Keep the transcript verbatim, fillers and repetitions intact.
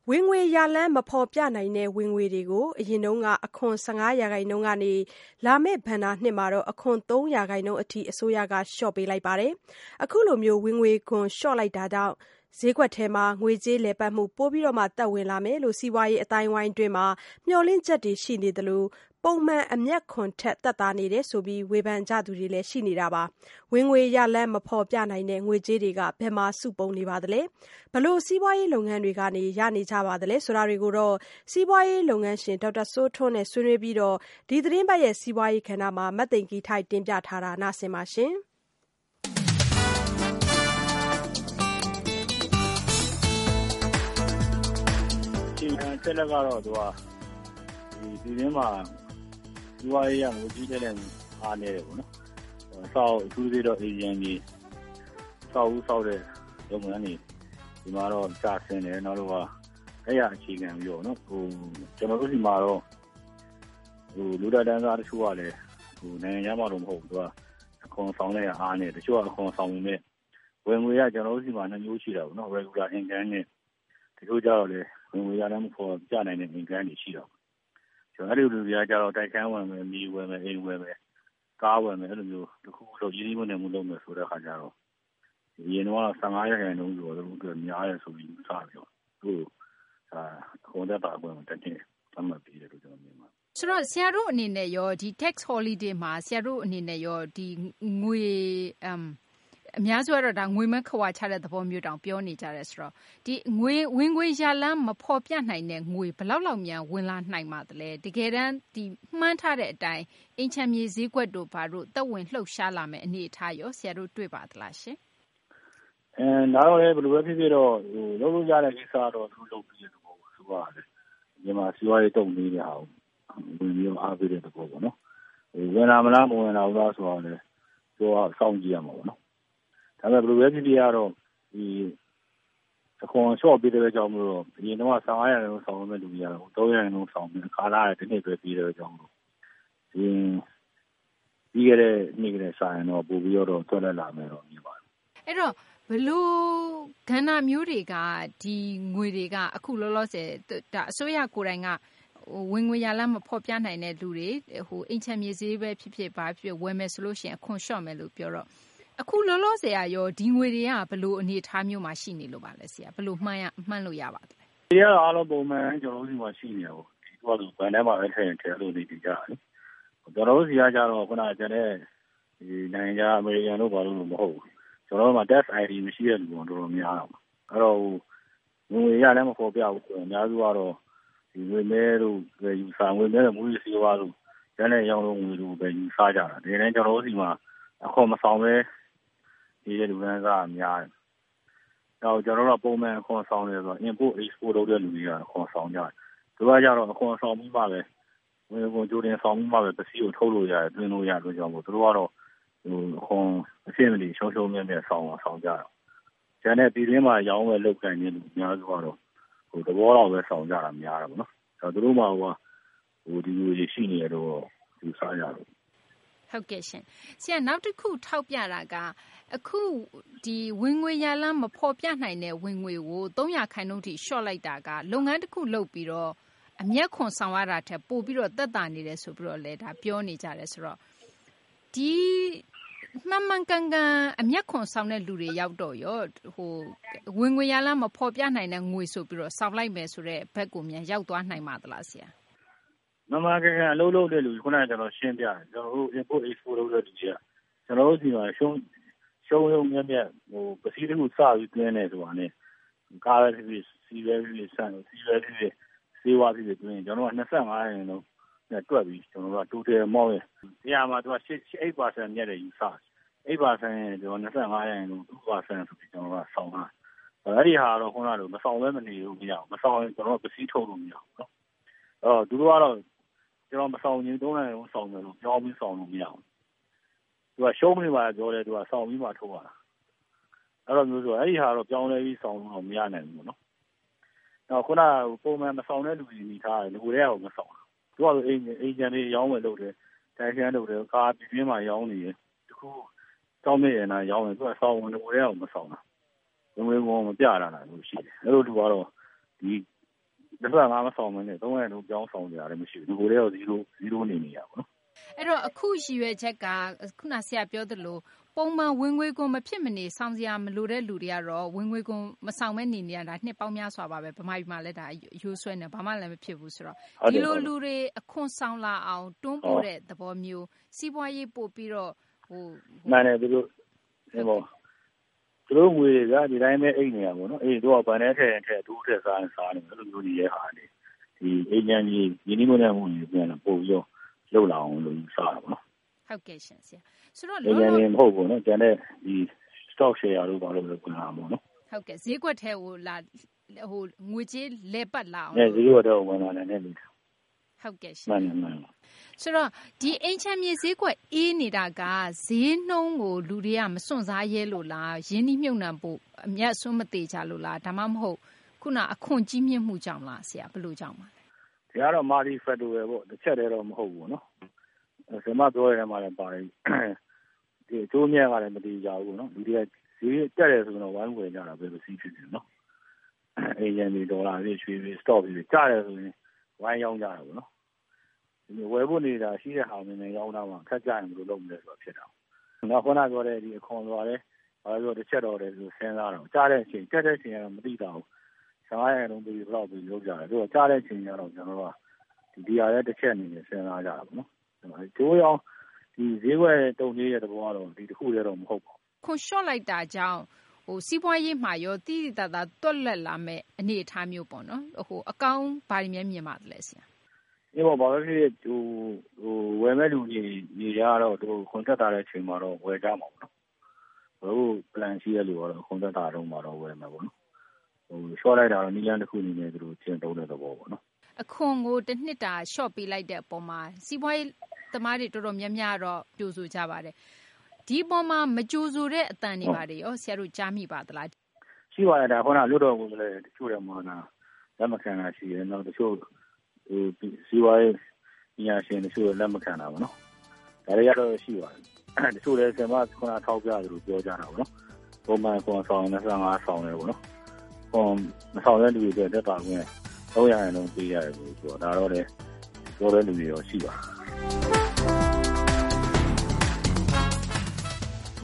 ဝင်ငွေရလမ်းမဖော်ပြနိုင်တဲ့ဝင်ငွေတွေကိုအရင်ကအခွန် ၁၅ ရာခိုင်နှုန်းကနေလာမယ့်ဘဏ္ဍာနှစ်မှာအခွန် ၃ ရာခိုင်နှုန်းအထိအစိုးရကလျှော့ပေးလိုက်ပါတယ်။ အခုလိုဝင်ငွေခွန်လျှော့လိုက်တာကြောင့်ဈေးကွက်ထဲငွေကြေးလည်ပတ်မှုပိုသက်ဝင်လာမယ်လို့ စီးပွားရေးအသိုင်းအဝိုင်းအတွင်းမျှော်လင့်ချက်တွေရှိနေသလို ပုံမှန်အမြတ်ခွန်ထက်သက်သာနေတယ်ဆိုပြီးဝေဖန်ကြသူတွေလည်းရှိနေတာပါ။ ဝင်ငွေရလမ်းမဖော်ပြနိုင်တဲ့ငွေကြေးတွေဘယ်မှာစုပုံနေပါသလဲ။ ဘယ်လိုစီးပွားရေးလုပ်ငန်းတွေကနေရနေကြပါသလဲဆိုတာတွေကိုစီးပွားရေးလုပ်ငန်းရှင်ဒေါက်တာစိုးထွန်းနဲ့ဆွေးနွေးပြီးဒီသီတင်းပတ်စီးပွားရေးကဏ္ဍမှာမသိင်္ဂ ီထိုက်တင်ပြထားတာနားဆင်ပါ။ဒီဆက်လက်ကတော့သူကဒီဒီရင်းမှာဒီဝါရေးရငွေကြီးတဲ့အားနေတယ်ပေါ့နော်။စောက်အထူးသေးတော့အေဂျင်ကြီးစောက်ဦးစောက်တဲ့လုပ်ငန်းတွေဒီမှာတော့ကြာဆင်းတယ်နောက်တော့အဲ့ရအခြေခံပြီးတော့နော်ဟိုကျွန်တော်တို့ဒီမှာတော့ဟိုလူဒတန်းစားတချို့ကလည်းဟိုနိုင်ငံရမှာတော့မဟုတ်ဘူးသူကအခွန်ဆောင်တဲ့အားနေတချို့ကအခွန်ဆောင်နေဝင်ငွေရကျွန်တော်တို့ဒီမှာနှမျိုးရှိတာပေါ့နော် regular income နဲ့တချို့ကြတော့လေဝင်ငွေရလည်းမခေါ်ပြနိုင်တဲ့ income တွေရှိတော့ကျွန်တော်အဲ့ဒီလူတွေကကြတော့တိုက်ခန်းဝင်မယ်မြေဝင်မယ်အိမ်ဝင်မယ်ကားဝင်မယ်အဲ့လိုမျိုးတခုခုလို့ရင်းနှီးမြှုပ်နှံမှုလုပ်မယ်ဆိုတဲ့အခါကျတော့အရင်တော့၁၅ရာခိုင်နှုန်းဆိုတော့သူကများတယ်ဆိုပြီးစပြီးတော့သူအာခွန်သက်ပါကွယ်တက်တယ်အမှတ်ပေးတယ်လို့ကျွန်တော်မြင်ပါတယ်ဆိုတော့ဆရာတို့အနေနဲ့ရောဒီ tax holiday မှာဆရာတို့အနေနဲ့ရောဒီငွေအမ်အများစုကတော့ဒါငွေမခွာချတဲ့သဘောမျိုးတောင်ပြောနေကြတယ်ဆိုတော့ဒီငွေဝင်ငွေရလမ်းမဖော်ပြနိုင်တဲ့ငွေဘယ်လောက်လောက်များဝင်လာနိုင်ပါသလဲတကယ်တမ်းဒီမှန်းထားတဲ့အတိုင်းအင်ချမ်းမြေဈေးကွက်တို့ဘာတို့တက်ဝင်လှုပ်ရှားလာမယ်အနေအထားရောဆရာတို့တွေ့ပါသလားရှင်အဲဒါတော့လည်းဘယ်လိုပဲဖြစ်ဖြစ်တော့ဟိုလုပ်လို့ရတဲ့ကိစ္စတော့သူလုပ်ပြီးတဲ့သဘောပေါ့ဆိုပါလေဒီမှာစီးပွားရေးတုံနေတဲ့ဟာကိုဝင်ပြီးတော့အားပေးတဲ့သဘောပေါ့နော်ဟိုဝင်လာမလားမဝင်လာဘူးလားဆိုတော့လည်းသူကစောင့်ကြည့်ရမှာပေါ့နော်ဒါပေမဲ့ဘယ်လိုပဲဖြစ်ဖြစ်ကတော့ဒီအခွန်လျှော့ပေးတဲ့ကြောင့်မလို့အရင်တော့၁၅ရာခိုင်နှုန်းဆောင်မဲ့လူတွေကတော့၃ရာခိုင်နှုန်းဆောင်ပြီးခါလာတဲ့ဒီနေ့ပဲပြီးတဲ့ကြောင့်မလို့ဒီပြီးခဲ့တဲ့နေ့ကလေးဆိုင်တော့ပို့ပြီးတော့ထွက်လာလာမယ်တော့မြင်ပါတယ်အဲ့တော့ဘလို့ကဏ္ဍမျိုးတွေကဒီငွေတွေကအခုလောလောဆယ်ဒါအစိုးရကိုယ်တိုင်ကဟိုဝင်ငွေရလမ်းမဖော်ပြနိုင်တဲ့လူတွေဟိုအင်ချမ်းမြေဈေးပဲဖြစ်ဖြစ်ဘာဖြစ်ဝယ်မယ်ဆိုလို့ရှိရင်အခွန်လျှော့မယ်လို့ပြောတော့အခုလောလောဆယ်ရောဒီငွေတွေကဘလို့အနေထားမျိုးမှာရှိနေလို့ပါလဲဆရာဘလို့မှန်းရမှန်းလို့ရပါသလဲဒီကတော့အားလုံးပုံမှန်ကျွန်တော်တို့ဒီမှာရှိနေတယ်ပေါ့ဒီကတော့ဘန်ထဲမှာပဲထည့်ရင်ထည့်လို့နေကြတယ်ကျွန်တော်တို့စီကကြတော့ခုနကကျတဲ့ဒီနိုင်ငံခြားအမေရိကန်တို့ဘာလို့မဟုတ်ဘူးကျွန်တော်တို့မှာ tax အိုင် ဒီ မရှိတဲ့လူတော်တော်များတော့အဲ့တော့ငွေရလည်းမဖော်ပြဘူးဆိုရင်အများစုကတော့ဒီငွေမဲတို့ယူဆငွေမဲတို့မူရစီဝါတို့ကျန်တဲ့ရောင်းလို့ငွေတို့ပဲယူဆကြတာဒီနေ့ကျွန်တော်တို့ဒီမှာအခွန်မဆောင်ပဲဒီလူကန်းစားအများတယ်တော့ကျွန်တော်တို့ကပုံမှန်အခွန်ဆောင်နေဆိုတော့ import export လုပ်တဲ့လူတွေကအခွန်ဆောင်ကြတယ်သူကကြတော့အခွန်ဆောင်ပြီးမှပဲငွေကိုကြိုတင်ဆောင်ပြီးမှပဲပစ္စည်းကိုထုတ်လို့ရတယ်တွင်းလို့ရတယ်လို့ကြောင့်မို့သူတို့ကတော့ဟိုအခွန်အရှင်းမလီရှုံးရှုံးမြဲမြဲဆောင်အောင်ဆောင်ကြတော့ကျန်တဲ့ပြည်တွင်းမှာရောင်းဝယ်လုပ်ကိုင်နေလူအများစုကတော့ဟိုသဘောတော့ပဲဆောင်ကြတာများတာပေါ့နော်အဲသူတို့မှဟိုဟိုဒီလိုရှိနေရတော့သူစားရတော့ဟုတ်ကဲ့ရှင်ဆရာနောက်တစ်ခုထောက်ပြတာကအခုဒီဝင်ငွေရလမ်းမဖော်ပြနိုင်တဲ့ဝင်ငွေကို၃ရာခိုင်နှုန်းထိရှော့လိုက်တာကလုပ်ငန်းတစ်ခုလုပ်ပြီးတော့အမျက်ခွန်ဆောင်ရတာထက်ပိုပြီးတော့သက်သာနေတယ်ဆိုပြီးတော့လည်းဒါပြောနေကြတယ်ဆိုတော့ဒီမှန်မှန်ကန်ကန်အမျက်ခွန်ဆောင်တဲ့လူတွေရောက်တော့ရောဟိုဝင်ငွေရလမ်းမဖော်ပြနိုင်တဲ့ငွေဆိုပြီးတော့ဆောင်လိုက်မယ်ဆိုတဲ့ဘက်ကိုမြန်ရောက်သွားနိုင်ပါသလားဆရာမမကကအလုပ်လုပ်တဲ့လူခုနကကျွန်တော်ရှင်းပြတယ်ကျွန်တော်တို့ import export လုပ်တဲ့လူတွေကကျွန်တော်တို့ဒီမှာရှုံးရှုံးရုံမြက်မြက်ဟိုပစ္စည်းတစ်ခုစပြီးတွင်းနေဆိုတာနဲ့ကားပဲဖြစ်ဖြစ်စီးပဲဖြစ်ဖြစ်ဆန်စီးပဲဖြစ်ဖြစ်စေးဝါးဖြစ်ဖြစ်တွင်းကျွန်တော်က၂၅ရာခိုင်နှုန်းနဲ့တွက်ပြီးကျွန်တော်တို့က total မောင်းရင်တရားမှာသူက၈ ၈%မြက်တယ်ယူဆ၈%ကျွန်တော်၂၅ရာခိုင်နှုန်း၂%ဆိုပြီးကျွန်တော်ကဆောင်းတာအဲ့ဒီဟာတော့ခုနကလိုမဆောင်လဲမနေဘူးမရဘူးမဆောင်ရင်ကျွန်တော်ပစ္စည်းထုတ်လို့မရဘူးเนาะအဲ့တော့သူတို့ကတော့ကျွန်တော်မဆောင်ရင်သုံးနိုင်အောင်ဆောင်တယ်လို့ပြောပြီးဆောင်လို့မရဘူးသူကရှုံးနေပါပြောတယ်သူကဆောင်ပြီးမှထုတ်ရတာအဲ့တော့မျိုးဆိုအဲ့ဒီဟာတော့ပြောင်းလဲပြီးဆောင်လို့မရနိုင်ဘူးเนาะနောက်ခုနကပုံမှန်မဆောင်တဲ့လူတွေနေထားတယ်လူတွေကမဆောင်သူကအိမ်အိမ်ကျန်တွေရောင်းဝယ်လုပ်တယ်တိုင်ချမ်းလုပ်တယ်ကားပြင်းမှာရောင်းနေတယ်တခုတောင်းနေရနာရောင်းတယ်သူကဆောင်ဝင်လူတွေကမဆောင်တာငွေငုံမပြတာလားလို့ရှိတယ်အဲ့လိုလူကတော့ဒီတစ်ဖက်ငါမဆောင်မနဲ့သုံးရလုံးပြောင်းဆောင်ကြရတယ်မရှိဘူးဒီကိုလည်းဇီရိုဇီရိုနေနေရပါတော့အဲ့တော့အခုရည်ရွယ်ချက်ကခုနဆရာပြောသလိုပုံမှန်ဝင်ငွေကုန်မဖြစ်မနေဆောင်စရာမလိုတဲ့လူတွေကတော့ဝင်ငွေကုန်မဆောင်မဲ့နေနေရတာနှစ်ပေါင်းများစွာပါပဲဗမာပြည်မှာလည်းဒါရိုးဆွဲနေဘာမှလည်းမဖြစ်ဘူးဆိုတော့ဒီလိုလူတွေအခွန်ဆောင်လာအောင်တွန်းပို့တဲ့သဘောမျိုးစီးပွားရေးပို့ပြီးတော့ဟိုမှန်တယ်သူတို့ဟိုသူတို့ငွေကဒီတိုင်းပဲအိတ်နေရပါတော့အေးတို့ကဗန်ထဲထည့်ထည့်ဒူးထည့်စားစားနေတယ်လို့မျိုးကြီးရဲ့ဟာနေဒီအေဂျင်ကြီးယင်းနှိမ့်နဲ့မှုတွေပြန်လာပို့ပြီးတော့လောက်လာအောင်လို့စားတာပေါ့နော်ဟုတ်ကဲ့ရှင်ဆရာဆိုတော့လောလောဆယ်မဟုတ်ဘူးနော်ကျန်တဲ့ဒီ stock share တို့ဘာလို့လဲပြန်လာမှာနော်ဟုတ်ကဲ့ဈေးကွက်ထဲကိုလာဟိုငွေကြေးလဲပတ်လာအောင်နဲ့ဈေးကွက်တော့ဝင်လာတယ်နဲ့လို့ဟုတ်ကဲ့ရှင်မှန်တယ်မှန်တယ်ဆိုတော့ဒီအိမ်ချမ်းမြေဈေးကွက်အေးနေတာကဈေးနှုန်းကိုလူတွေကမစွန့်စားရဲလို့လားရင်းနှီးမြှုပ်နှံဖို့အမျက်စွန်းမသေးကြလို့လားဒါမှမဟုတ်ခုနအခွန်ကြီးမြင့်မှုကြောင့်လားဆရာဘယ်လိုကြောင့်ပါလဲဒီကတော့မာဒီဖက်တိုပဲပေါ့တစ်ချက်တည်းတော့မဟုတ်ဘူးနော်ဆရာမပြောရတဲ့မှာလည်းပါတယ်ဒီအကျိုးမြတ်ကလည်းမတည်ကြဘူးနော်လူတွေကဈေးတက်တယ်ဆိုတော့ဝိုင်းဝယ်ကြတာပဲလို့စီးဖြစ်တယ်နော်အေဂျင်စီဒေါ်လာတွေရွှေတွေ stock တွေကျတယ်ဆိုရင်ဝိုင်းရောင်းကြတာပေါ့နော်ဒီဝယ်ဖို့နေတာရှိတဲ့ဟာမျိုးနဲ့ရောင်းတာမှခက်ကြရင်ဘယ်လိုလုပ်မလဲဆိုတာဖြစ်တာနောက်ခုနပြောတဲ့ဒီအခွန်သွားတယ်ဘာလို့တစ်ချက်တော့တယ်ဆိုစဉ်းစားတော့ကြားတဲ့အချိန်တက်တဲ့အချိန်ကတော့မသိတာဘူးဆားရအောင်ပြီးဘယ်တော့ပြီးလုပ်ကြတယ်သူကကြားတဲ့အချိန်ကျတော့ကျွန်တော်တို့ကဒီဒီရတဲ့တစ်ချက်အနေနဲ့စဉ်းစားကြတာပေါ့နော်ကျိုးရောဒီဈေးကွက်တုံသေးတဲ့သဘောကတော့ဒီတစ်ခုတည်းတော့မဟုတ်ပါဘူးခွန်လျှော့လိုက်တာကြောင့်ဟိုစီးပွားရေးမှာရောတိတိတသာတွက်လက်လာမဲ့အနေအထားမျိုးပေါ့နော်ဟိုအကောင်းဘာတွေများမြင်ပါတယ်လဲဆရာဒီပေါ်ဘာဖြစ်ဟိုဟိုဝယ်မဲ့လူကြီးနေရတော့သူခွန်တက်တာတဲ့အချိန်မှာတော့ဝယ်ကြမှာပေါ့နော်ဘယ်လို plan ရှိရလို့တော့ခွန်တက်တာတော့မှာတော့ဝယ်မှာပေါ့နော်ဟိုလျှော့လိုက်တာတော့နီလန်းတစ်ခုအနေနဲ့သူတို့ကျင့်သုံးတဲ့သဘောပေါ့နော်အခွန်ကိုတစ်နှစ်တာလျှော့ပေးလိုက်တဲ့အပေါ်မှာစီးပွားရေးသမားတွေတော်တော်များများတော့ကြိုဆိုကြပါတယ်ဒီပေါ်မှာမကြိုဆိုတဲ့အတန်တွေပါတယ်ရောဆရာတို့ကြားမိပါသလားရှိပါတယ်ဒါခေါင်းကလွတ်တော်ကိုလည်းတချို့တယ်မှာနာလက်မခံတာရှိတယ်နောက်တချို့ဟိုစီးပွားရေးညာရှင်တချို့လက်မခံတာပေါ့နော်ဒါတွေကတော့ရှိပါတယ်တချို့လည်းဆင်မခုနထောက်ပြတယ်လို့ပြောကြတာပေါ့နော်ပုံမှန်ကွန်ဆောင်နဲ့ဆန်းငါးဆောင်တယ်ပေါ့နော်ကွန်မဆောင်တဲ့လူတွေတက်တာကွင်းသုံးရာခိုင်နှုန်းပေးရတယ်လို့ဆိုတော့ဒါတော့လေပြောတဲ့လူတွေရောရှိပါတယ်